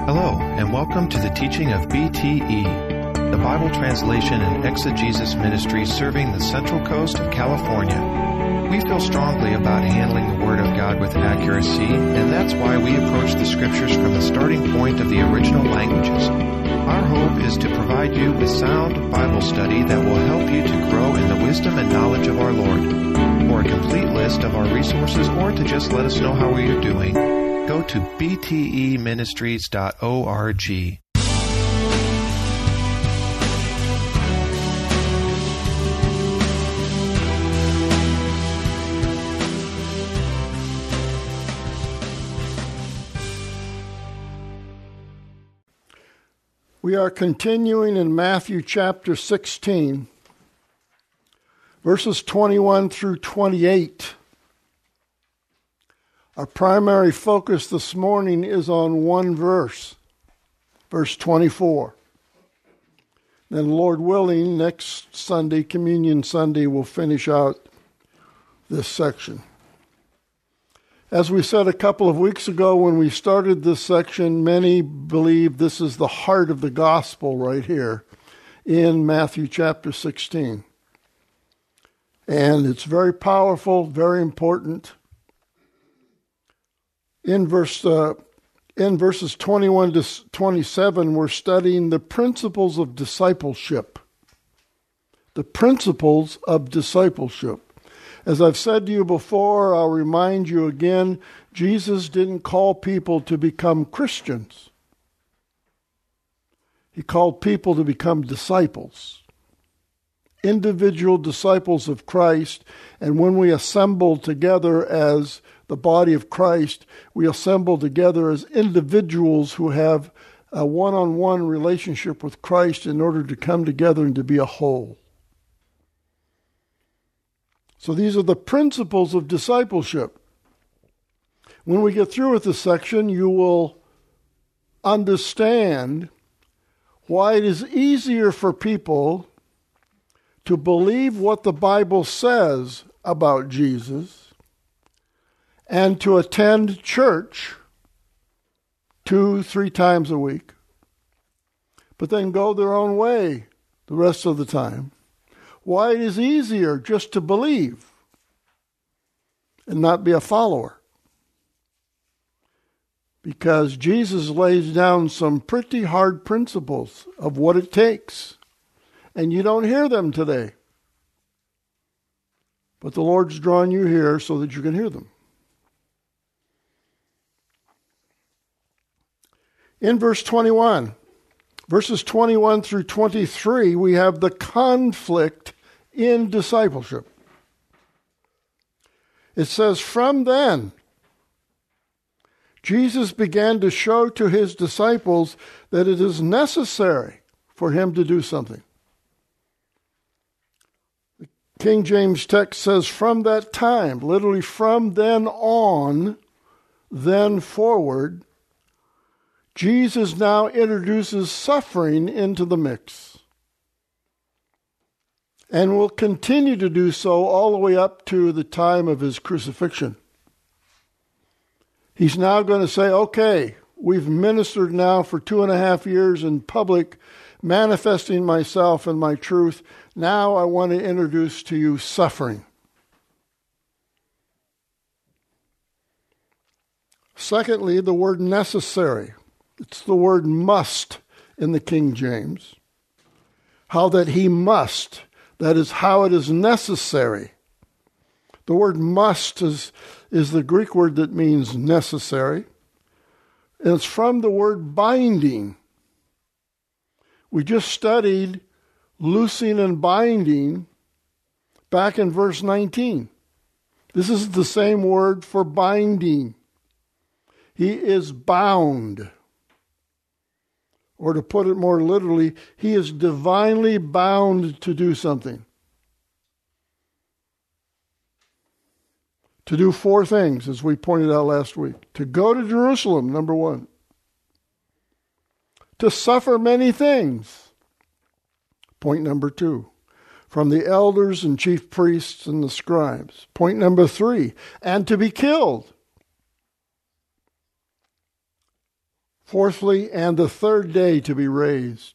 Hello, and welcome to the teaching of BTE, the Bible Translation and Exegesis Ministry serving the Central Coast of California. We feel strongly about handling the Word of God with accuracy, and that's why we approach the Scriptures from the starting point of the original languages. Our hope is to provide you with sound Bible study that will help you to grow in the wisdom and knowledge of our Lord. For a complete list of our resources or to just let us know how we are doing, go to bteministries.org. We are continuing in Matthew chapter 16, verses 21 through 28. Our primary focus this morning is on one verse, verse 24. Then, Lord willing, next Sunday, Communion Sunday, we'll finish out this section. As we said a couple of weeks ago when we started this section, many believe this is the heart of the gospel right here in Matthew chapter 16. And it's very powerful, very important. In verses 21 to 27, we're studying the principles of discipleship. The principles of discipleship. As I've said to you before, I'll remind you again, Jesus didn't call people to become Christians. He called people to become disciples. Individual disciples of Christ. And when we assemble together as the body of Christ, we assemble together as individuals who have a one-on-one relationship with Christ in order to come together and to be a whole. So these are the principles of discipleship. When we get through with this section, you will understand why it is easier for people to believe what the Bible says about Jesus and to attend church 2-3 times a week, but then go their own way the rest of the time. Why it is easier just to believe and not be a follower. Because Jesus lays down some pretty hard principles of what it takes. And you don't hear them today. But the Lord's drawn you here so that you can hear them. In verse 21, verses 21 through 23, we have the conflict in discipleship. It says, "From then, Jesus began to show to his disciples that it is necessary for him to do something." The King James text says, "From that time," literally from then on, then forward, Jesus now introduces suffering into the mix. And will continue to do so all the way up to the time of his crucifixion. He's now going to say, okay, we've ministered now for 2.5 years in public, manifesting myself and my truth. Now I want to introduce to you suffering. Secondly, the word necessary. It's the word must in the King James. How that he must. That is how it is necessary. The word must is the Greek word that means necessary. And it's from the word binding. We just studied loosing and binding back in verse 19. This is the same word for binding. He is bound. Or to put it more literally, he is divinely bound to do something. To do 4 things, as we pointed out last week. To go to Jerusalem, number 1. To suffer many things. Point number 2. From the elders and chief priests and the scribes. Point number 3. And to be killed. Fourthly, and the third day to be raised.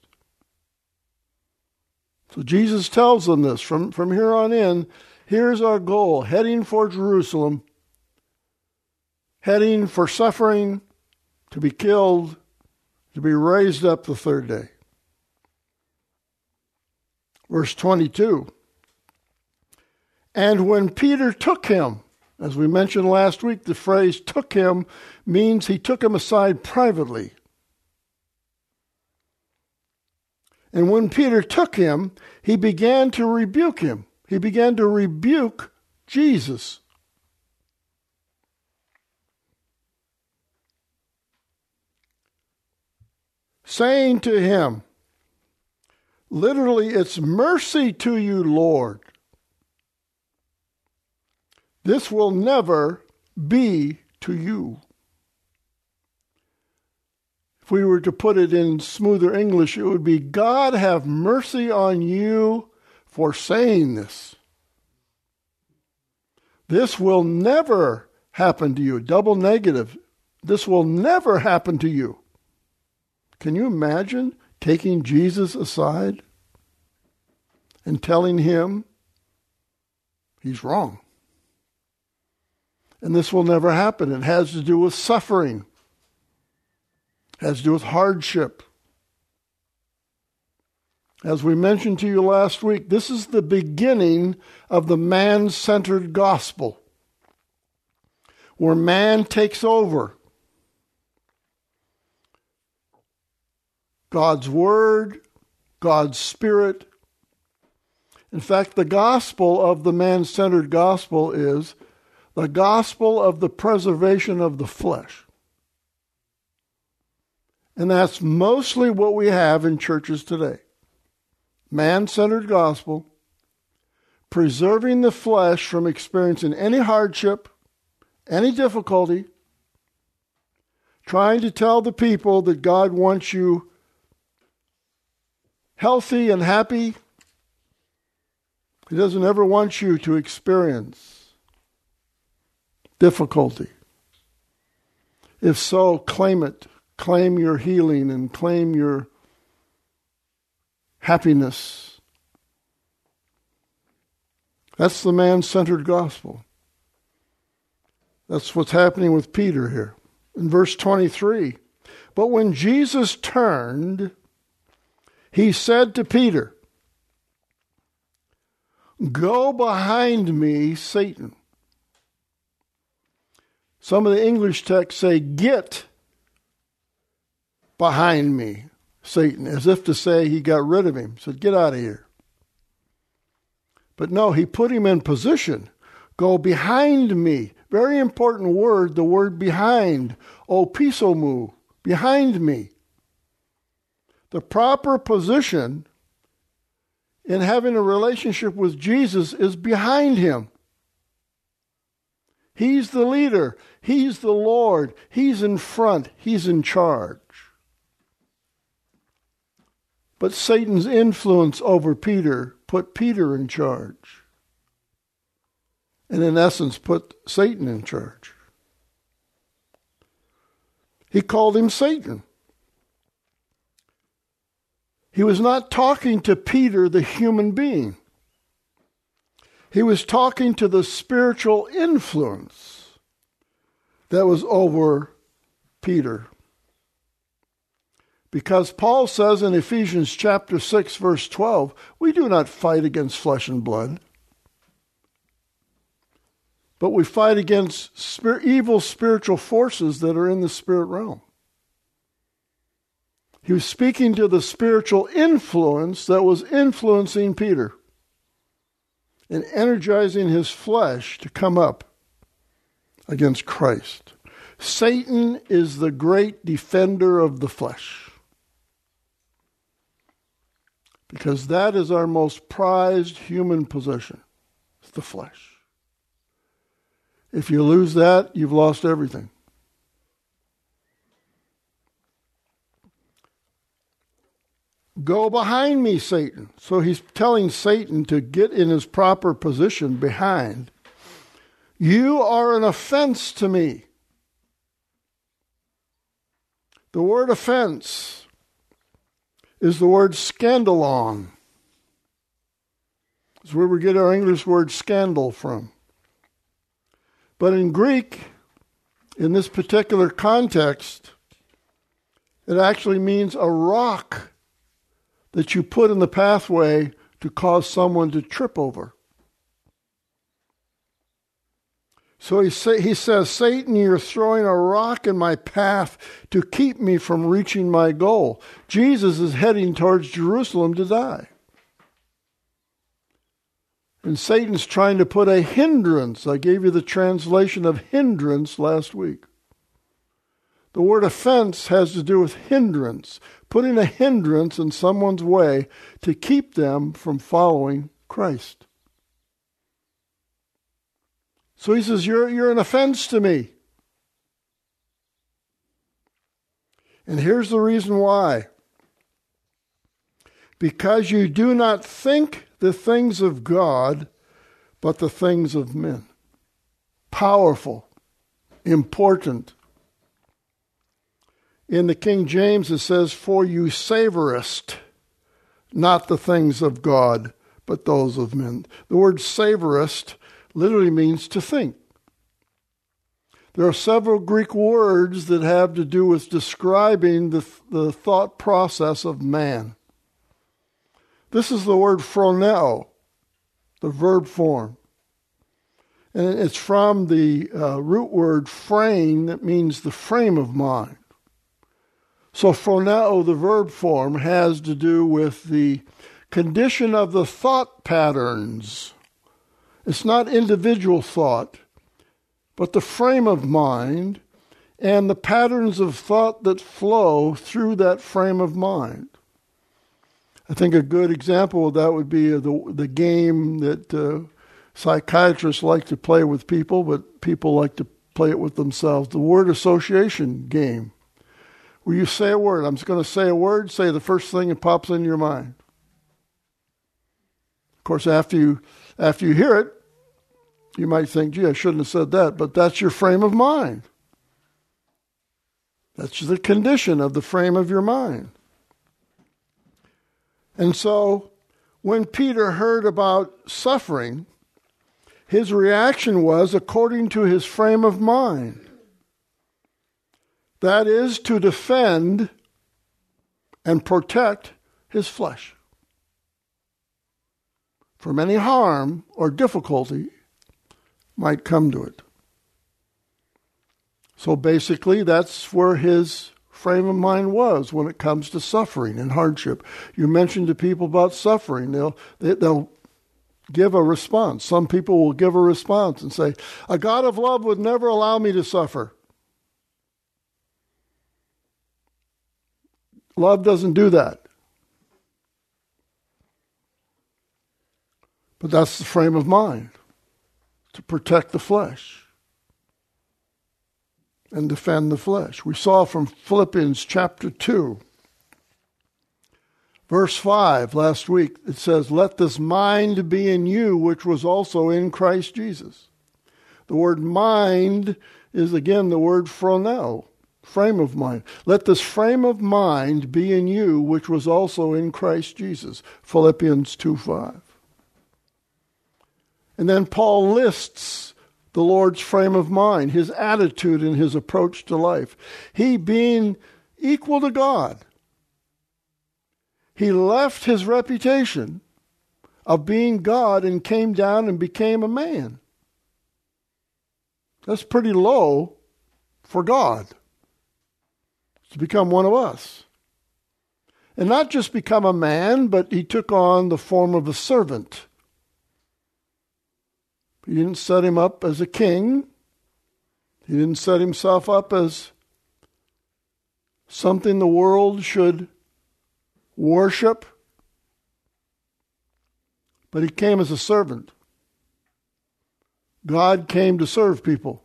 So Jesus tells them this. From here on in, here's our goal, heading for Jerusalem, heading for suffering, to be killed, to be raised up the third day. Verse 22. And when Peter took him, as we mentioned last week, the phrase took him means he took him aside privately. And when Peter took him, he began to rebuke him. He began to rebuke Jesus. Saying to him, literally, it's mercy to you, Lord. This will never be to you. If we were to put it in smoother English, it would be, God have mercy on you for saying this. This will never happen to you. Double negative. This will never happen to you. Can you imagine taking Jesus aside and telling him he's wrong? And this will never happen. It has to do with suffering. It has to do with hardship. As we mentioned to you last week, this is the beginning of the man-centered gospel, where man takes over. God's Word, God's Spirit. In fact, the gospel of the man-centered gospel is the gospel of the preservation of the flesh. And that's mostly what we have in churches today. Man-centered gospel, preserving the flesh from experiencing any hardship, any difficulty, trying to tell the people that God wants you healthy and happy. He doesn't ever want you to experience difficulty. If so, claim it. Claim your healing and claim your happiness. That's the man-centered gospel. That's what's happening with Peter here. In verse 23, but when Jesus turned, he said to Peter, "Go behind me, Satan." Some of the English texts say, "Get behind me, Satan," as if to say he got rid of him. He said, "Get out of here." But no, he put him in position. Go behind me. Very important word, the word behind. Opisomu, behind me. The proper position in having a relationship with Jesus is behind him. He's the leader. He's the Lord. He's in front. He's in charge. But Satan's influence over Peter put Peter in charge. And in essence, put Satan in charge. He called him Satan. He was not talking to Peter, the human being. He was talking to the spiritual influence that was over Peter. Because Paul says in Ephesians chapter 6, verse 12, we do not fight against flesh and blood, but we fight against evil spiritual forces that are in the spirit realm. He was speaking to the spiritual influence that was influencing Peter and energizing his flesh to come up against Christ. Satan is the great defender of the flesh, because that is our most prized human possession. It's the flesh. If you lose that, you've lost everything. Go behind me, Satan. So he's telling Satan to get in his proper position behind. You are an offense to me. The word offense is the word scandalon. It's where we get our English word scandal from. But in Greek, in this particular context, it actually means a rock that you put in the pathway to cause someone to trip over. So he says, Satan, you're throwing a rock in my path to keep me from reaching my goal. Jesus is heading towards Jerusalem to die. And Satan's trying to put a hindrance. I gave you the translation of hindrance last week. The word offense has to do with hindrance, putting a hindrance in someone's way to keep them from following Christ. So he says, you're an offense to me. And here's the reason why. Because you do not think the things of God, but the things of men. Powerful, important. In the King James it says, for you savorest not the things of God, but those of men. The word savorest literally means to think. There are several Greek words that have to do with describing the thought process of man. This is the word phroneo, the verb form. And it's from the root word frame, that means the frame of mind. So phroneo, the verb form, has to do with the condition of the thought patterns. It's not individual thought, but the frame of mind and the patterns of thought that flow through that frame of mind. I think a good example of that would be the game that psychiatrists like to play with people, but people like to play it with themselves. The word association game, where you say a word. I'm just going to say a word, say the first thing that pops into your mind. Of course, after you hear it, you might think, gee, I shouldn't have said that, but that's your frame of mind. That's the condition of the frame of your mind. And so, when Peter heard about suffering, his reaction was according to his frame of mind. That is, to defend and protect his flesh from any harm or difficulty might come to it. So basically, that's where his frame of mind was when it comes to suffering and hardship. You mention to people about suffering, they'll give a response. Some people will give a response and say, a God of love would never allow me to suffer. Love doesn't do that. But that's the frame of mind, to protect the flesh and defend the flesh. We saw from Philippians chapter 2, verse 5 last week, it says, let this mind be in you, which was also in Christ Jesus. The word mind is again the word phroneo, frame of mind. Let this frame of mind be in you, which was also in Christ Jesus. Philippians 2:5. And then Paul lists the Lord's frame of mind, his attitude and his approach to life. He being equal to God, he left his reputation of being God and came down and became a man. That's pretty low for God, to become one of us. And not just become a man, but he took on the form of a servant. He didn't set him up as a king. He didn't set himself up as something the world should worship. But he came as a servant. God came to serve people.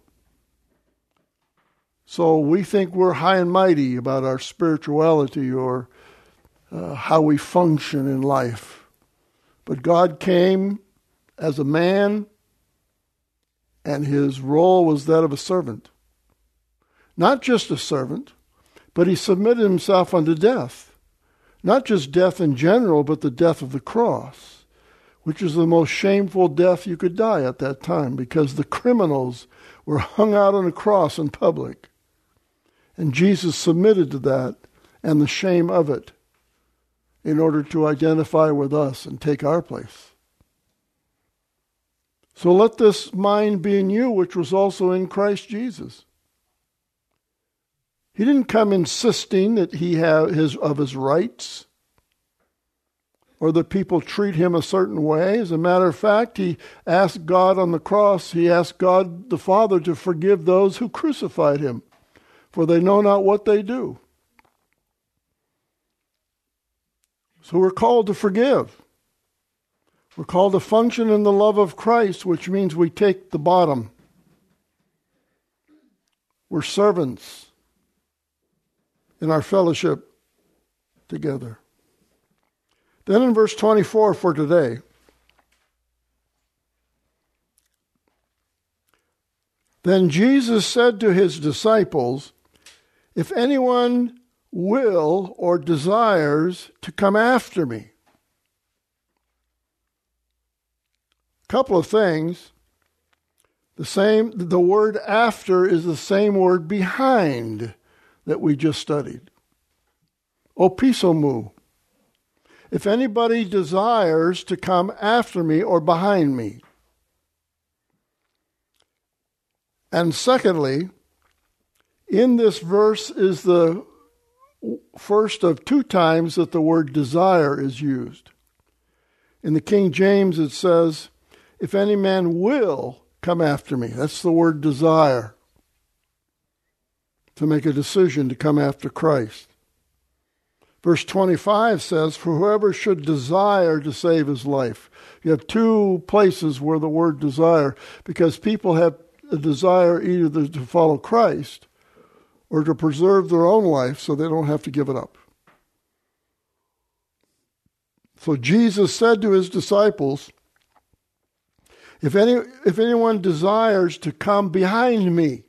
So we think we're high and mighty about our spirituality or how we function in life. But God came as a man, and his role was that of a servant. Not just a servant, But he submitted himself unto death. Not just death in general, but the death of the cross, which is the most shameful death you could die at that time, because the criminals were hung out on a cross in public. And Jesus submitted to that and the shame of it in order to identify with us and take our place. So let this mind be in you, which was also in Christ Jesus. He didn't come insisting that he have his rights or that people treat him a certain way. As a matter of fact, he asked God on the cross, he asked God the Father to forgive those who crucified him, for they know not what they do. So we're called to forgive. We're called to function in the love of Christ, which means we take the bottom. We're servants in our fellowship together. Then in verse 24 for today, then Jesus said to his disciples, if anyone will or desires to come after me. Couple of things. The word after is the same word behind that we just studied. Opisomu. If anybody desires to come after me or behind me. And secondly, in this verse is the first of two times that the word desire is used. In the King James it says, if any man will come after me. That's the word desire. To make a decision to come after Christ. Verse 25 says, for whoever should desire to save his life. You have two places where the word desire, because people have a desire either to follow Christ or to preserve their own life so they don't have to give it up. So Jesus said to his disciples, if anyone desires to come behind me.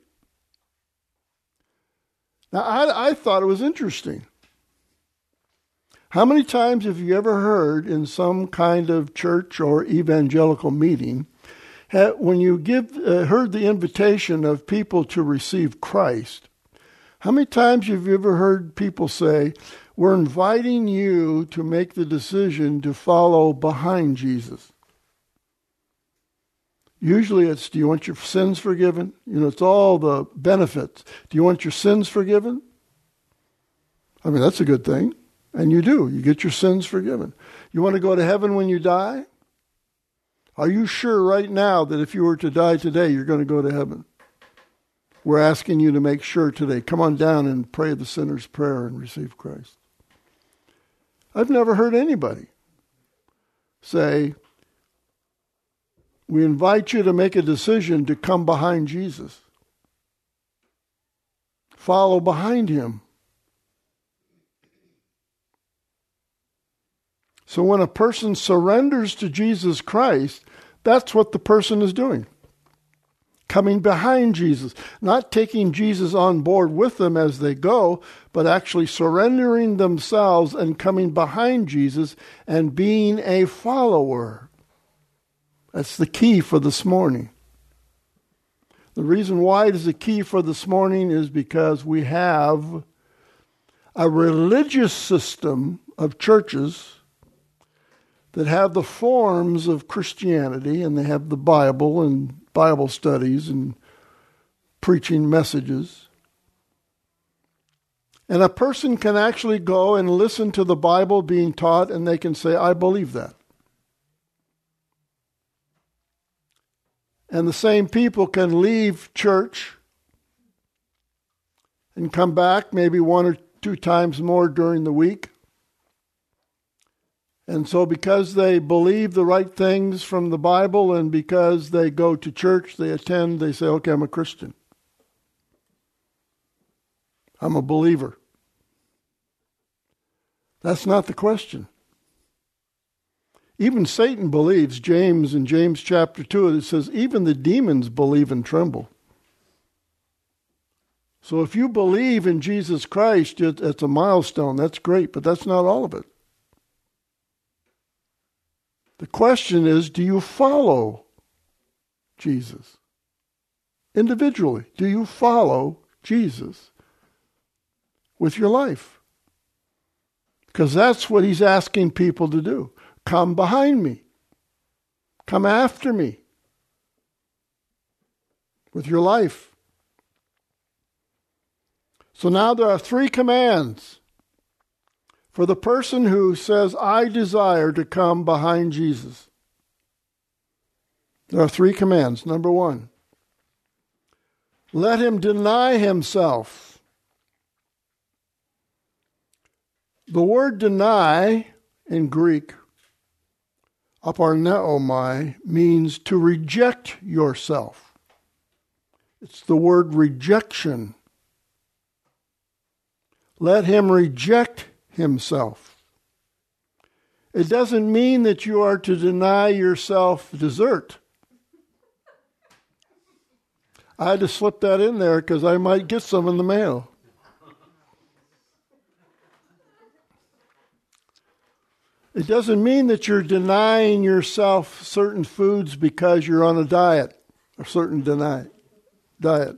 Now, I thought it was interesting. How many times have you ever heard in some kind of church or evangelical meeting, when you heard the invitation of people to receive Christ, how many times have you ever heard people say, we're inviting you to make the decision to follow behind Jesus? Usually it's, do you want your sins forgiven? It's all the benefits. Do you want your sins forgiven? I mean, that's a good thing. And you do. You get your sins forgiven. You want to go to heaven when you die? Are you sure right now that if you were to die today, you're going to go to heaven? We're asking you to make sure today. Come on down and pray the sinner's prayer and receive Christ. I've never heard anybody say, we invite you to make a decision to come behind Jesus. Follow behind him. So when a person surrenders to Jesus Christ, that's what the person is doing. Coming behind Jesus. Not taking Jesus on board with them as they go, but actually surrendering themselves and coming behind Jesus and being a follower. That's the key for this morning. The reason why it is the key for this morning is because we have a religious system of churches that have the forms of Christianity, and they have the Bible and Bible studies and preaching messages. And a person can actually go and listen to the Bible being taught, and they can say, I believe that. And the same people can leave church and come back maybe one or two times more during the week. And so because they believe the right things from the Bible and because they go to church, they attend, they say, okay, I'm a Christian. I'm a believer. That's not the question. Even Satan believes. James, in James chapter 2, it says, even the demons believe and tremble. So if you believe in Jesus Christ, it's a milestone. That's great, but that's not all of it. The question is, do you follow Jesus? Individually, do you follow Jesus with your life? Because that's what he's asking people to do. Come behind me. Come after me with your life. So now there are 3 commands for the person who says, I desire to come behind Jesus. There are 3 commands. Number 1, let him deny himself. The word deny in Greek, aparneomai, means to reject yourself. It's the word rejection. Let him reject himself. It doesn't mean that you are to deny yourself dessert. I had to slip that in there because I might get some in the mail. It doesn't mean that you're denying yourself certain foods because you're on a diet, a certain diet.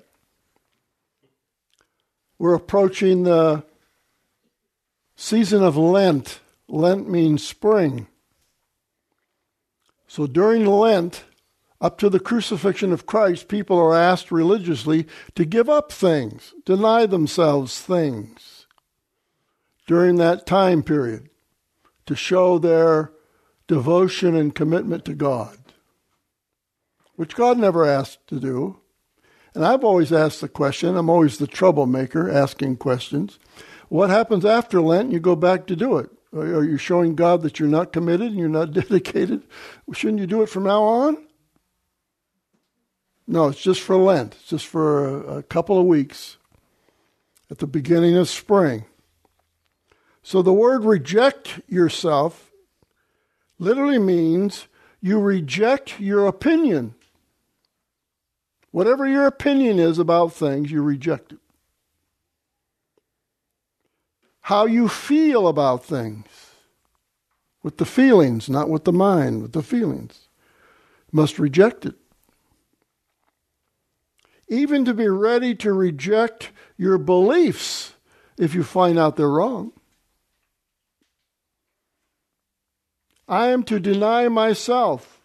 We're approaching the season of Lent. Lent means spring. So during Lent, up to the crucifixion of Christ, people are asked religiously to give up things, deny themselves things during that time period to show their devotion and commitment to God, which God never asked to do. And I've always asked the question, I'm always the troublemaker asking questions. What happens after Lent? You go back to do it. Are you showing God that you're not committed and you're not dedicated? Shouldn't you do it from now on? No, it's just for Lent. It's just for a couple of weeks at the beginning of spring. So the word reject yourself literally means you reject your opinion. Whatever your opinion is about things, you reject it. How you feel about things, with the feelings, not with the mind, with the feelings, you must reject it. Even to be ready to reject your beliefs if you find out they're wrong. I am to deny myself.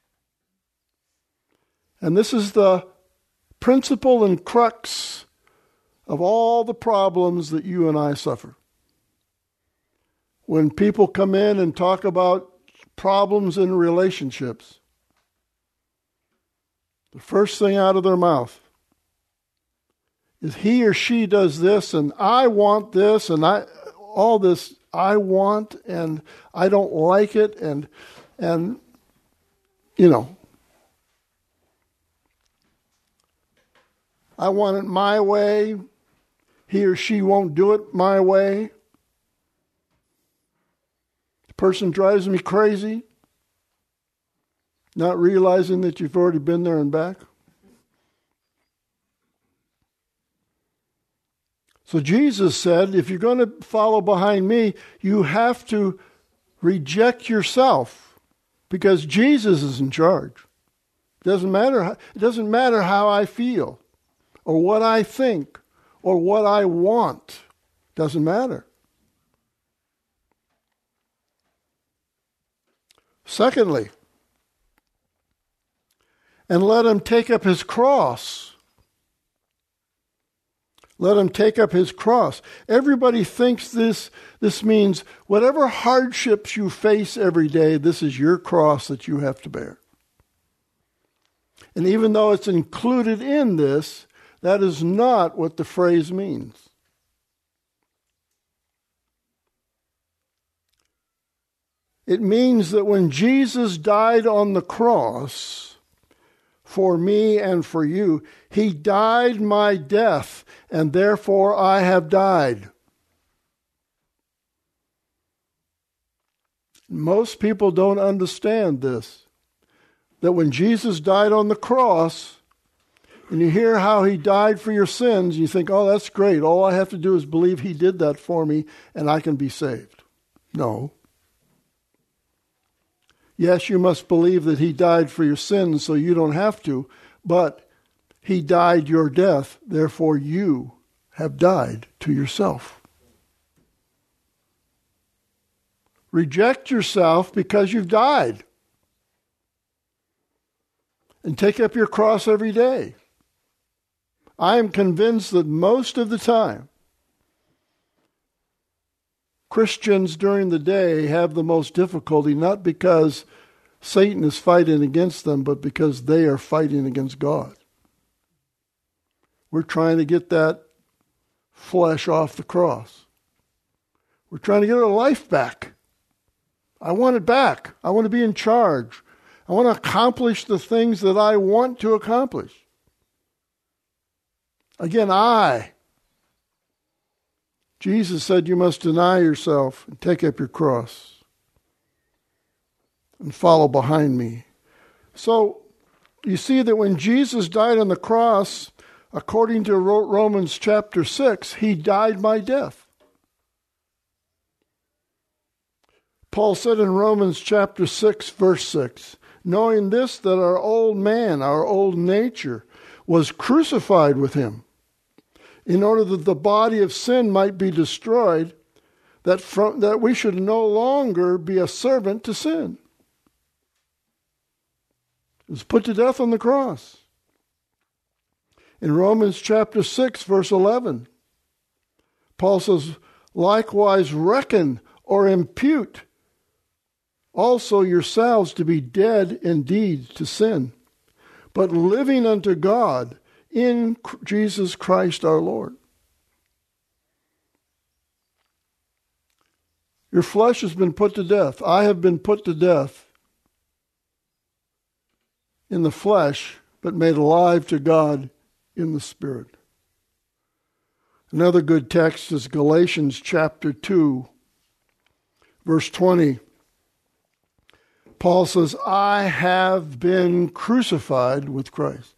And this is the principle and crux of all the problems that you and I suffer. When people come in and talk about problems in relationships, the first thing out of their mouth is he or she does this and I want this and all this I want and I don't like it and you know, I want it my way. He or she won't do it my way. The person drives me crazy, not realizing that you've already been there and back. So Jesus said, if you're going to follow behind me, you have to reject yourself because Jesus is in charge. It doesn't matter how I feel or what I think or what I want. It doesn't matter. Secondly, and let him take up his cross. Let him take up his cross. Everybody thinks this means whatever hardships you face every day, this is your cross that you have to bear. And even though it's included in this, that is not what the phrase means. It means that when Jesus died on the cross for me and for you, he died my death, and therefore I have died. Most people don't understand this, that when Jesus died on the cross, and you hear how he died for your sins, you think, oh, that's great. All I have to do is believe he did that for me and I can be saved. No. Yes, you must believe that he died for your sins so you don't have to, but he died your death, therefore you have died to yourself. Reject yourself because you've died. And take up your cross every day. I am convinced that most of the time, Christians during the day have the most difficulty, not because Satan is fighting against them, but because they are fighting against God. We're trying to get that flesh off the cross. We're trying to get our life back. I want it back. I want to be in charge. I want to accomplish the things that I want to accomplish. Again, Jesus said you must deny yourself and take up your cross and follow behind me. So you see that when Jesus died on the cross, according to Romans chapter 6, he died my death. Paul said in Romans chapter 6, verse 6, knowing this, that our old man, our old nature, was crucified with him, in order that the body of sin might be destroyed, that we should no longer be a servant to sin. It was put to death on the cross. In Romans chapter 6, verse 11, Paul says, likewise reckon or impute also yourselves to be dead indeed to sin, but living unto God in Jesus Christ our Lord. Your flesh has been put to death. I have been put to death in the flesh, but made alive to God in the Spirit. Another good text is Galatians chapter 2, verse 20. Paul says, I have been crucified with Christ.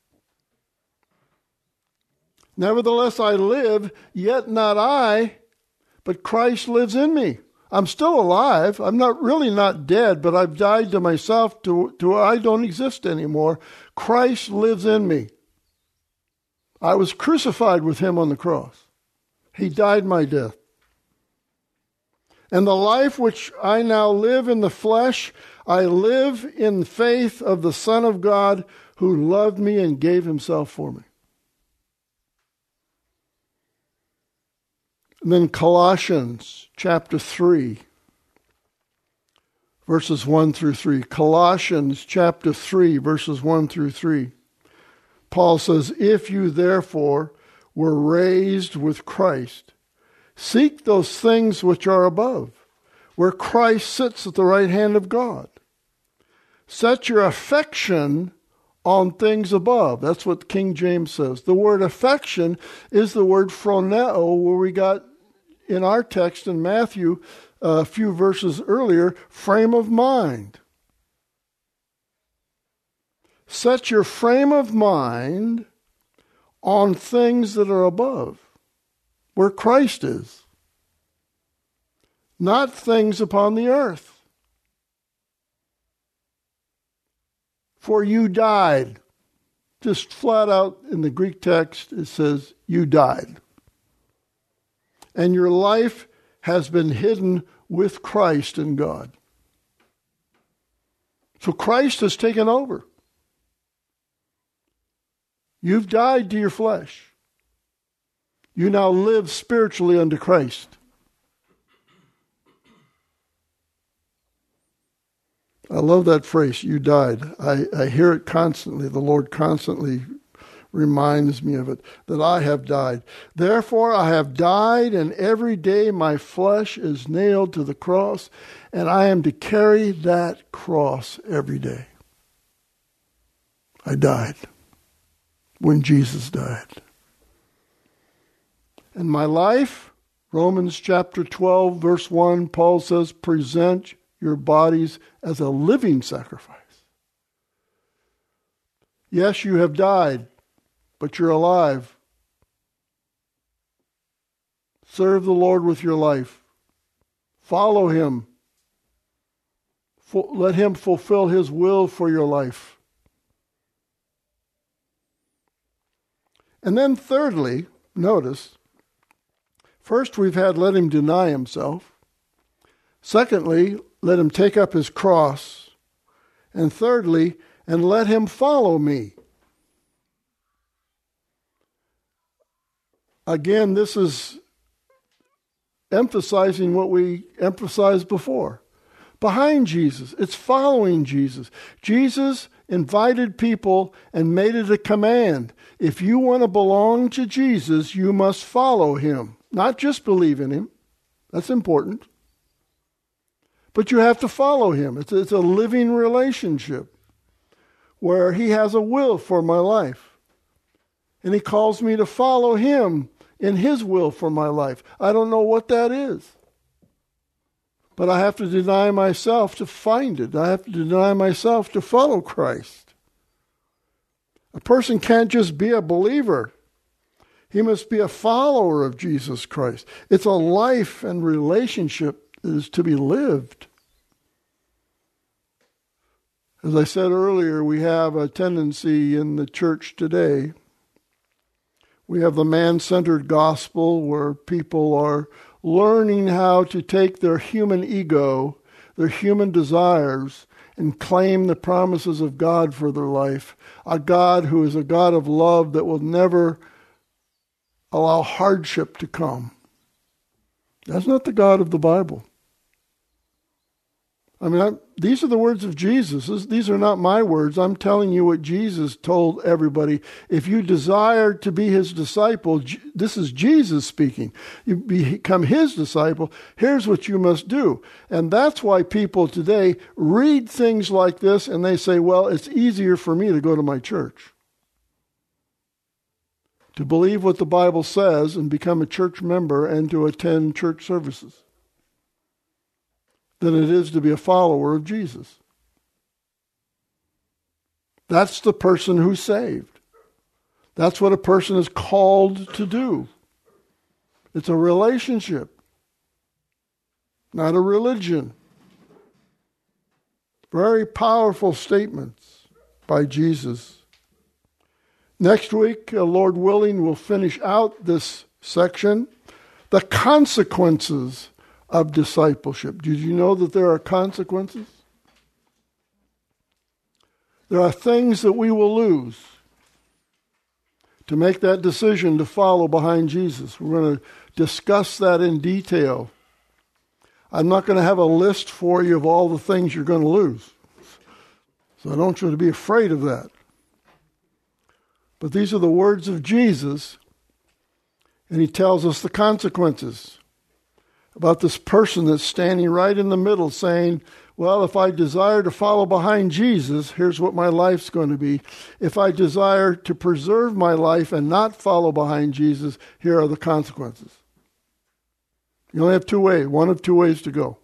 Nevertheless, I live, yet not I, but Christ lives in me. I'm still alive. I'm not dead, but I've died to myself to I don't exist anymore. Christ lives in me. I was crucified with him on the cross. He died my death. And the life which I now live in the flesh, I live in faith of the Son of God who loved me and gave himself for me. And then Colossians chapter 3, verses 1 through 3. Colossians chapter 3, verses 1 through 3. Paul says, if you therefore were raised with Christ, seek those things which are above, where Christ sits at the right hand of God. Set your affection on things above. That's what King James says. The word affection is the word phroneo, where we got in our text in Matthew a few verses earlier, frame of mind. Set your frame of mind on things that are above, where Christ is, not things upon the earth. For you died. Just flat out in the Greek text, it says, you died. And your life has been hidden with Christ in God. So Christ has taken over. You've died to your flesh. You now live spiritually unto Christ. I love that phrase, you died. I hear it constantly. The Lord constantly reminds me of it, that I have died. Therefore I have died, and every day my flesh is nailed to the cross, and I am to carry that cross every day. I died when Jesus died. And my life, Romans chapter 12, verse 1, Paul says, present your bodies as a living sacrifice. Yes, you have died. but you're alive. Serve the Lord with your life. Follow Him. Let Him fulfill His will for your life. And then thirdly, notice, first we've had let Him deny Himself. Secondly, let Him take up His cross. And thirdly, and let Him follow me. Again, this is emphasizing what we emphasized before. Behind Jesus, it's following Jesus. Jesus invited people and made it a command. If you want to belong to Jesus, you must follow Him. Not just believe in Him. That's important. But you have to follow Him. It's a living relationship where He has a will for my life. And He calls me to follow Him in His will for my life. I don't know what that is. But I have to deny myself to find it. I have to deny myself to follow Christ. A person can't just be a believer. He must be a follower of Jesus Christ. It's a life and relationship that is to be lived. As I said earlier, we have a tendency in the church today. We have the man-centered gospel where people are learning how to take their human ego, their human desires, and claim the promises of God for their life. A God who is a God of love that will never allow hardship to come. That's not the God of the Bible. These are the words of Jesus. These are not my words. I'm telling you what Jesus told everybody. If you desire to be His disciple, this is Jesus speaking. You become His disciple. Here's what you must do. And that's why people today read things like this and they say, well, it's easier for me to go to my church. To believe what the Bible says and become a church member and to attend church services than it is to be a follower of Jesus. That's the person who's saved. That's what a person is called to do. It's a relationship, not a religion. Very powerful statements by Jesus. Next week, Lord willing, we'll finish out this section. The consequences of discipleship. Did you know that there are consequences? There are things that we will lose to make that decision to follow behind Jesus. We're going to discuss that in detail. I'm not going to have a list for you of all the things you're going to lose. So I don't want you to be afraid of that. But these are the words of Jesus, and He tells us the consequences. About this person that's standing right in the middle saying, well, if I desire to follow behind Jesus, here's what my life's going to be. If I desire to preserve my life and not follow behind Jesus, here are the consequences. You only have two ways, one of two ways to go.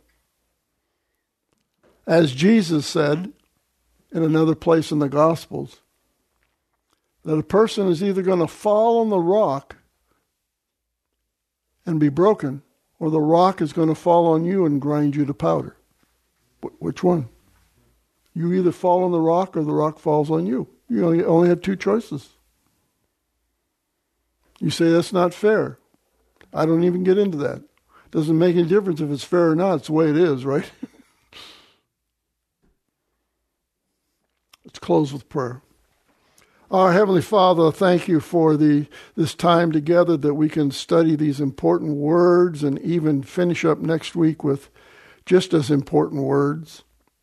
As Jesus said in another place in the Gospels, that a person is either going to fall on the rock and be broken, or the rock is going to fall on you and grind you to powder. Which one? You either fall on the rock or the rock falls on you. You only have two choices. You say, that's not fair. I don't even get into that. Doesn't make any difference if it's fair or not. It's the way it is, right? Let's close with prayer. Our Heavenly Father, thank you for this time together that we can study these important words and even finish up next week with just as important words.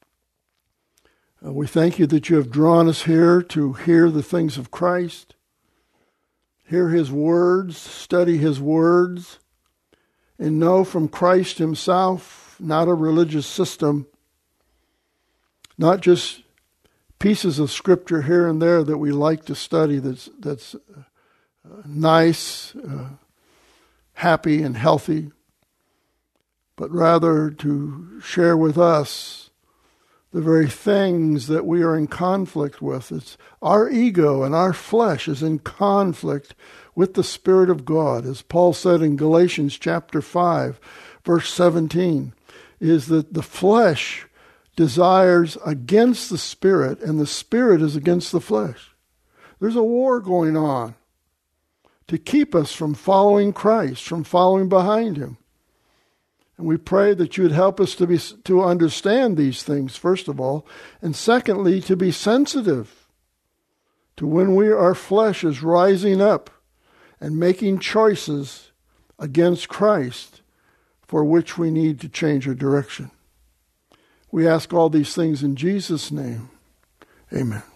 We thank you that you have drawn us here to hear the things of Christ, hear His words, study His words, and know from Christ Himself, not a religious system, not just pieces of Scripture here and there that we like to study that's nice, happy, and healthy, but rather to share with us the very things that we are in conflict with. It's our ego and our flesh is in conflict with the Spirit of God. As Paul said in Galatians chapter 5, verse 17, is that the flesh desires against the Spirit, and the Spirit is against the flesh. There's a war going on to keep us from following Christ, from following behind Him. And we pray that you would help us to understand these things, first of all, and secondly, to be sensitive to when our flesh is rising up and making choices against Christ for which we need to change our direction. We ask all these things in Jesus' name. Amen.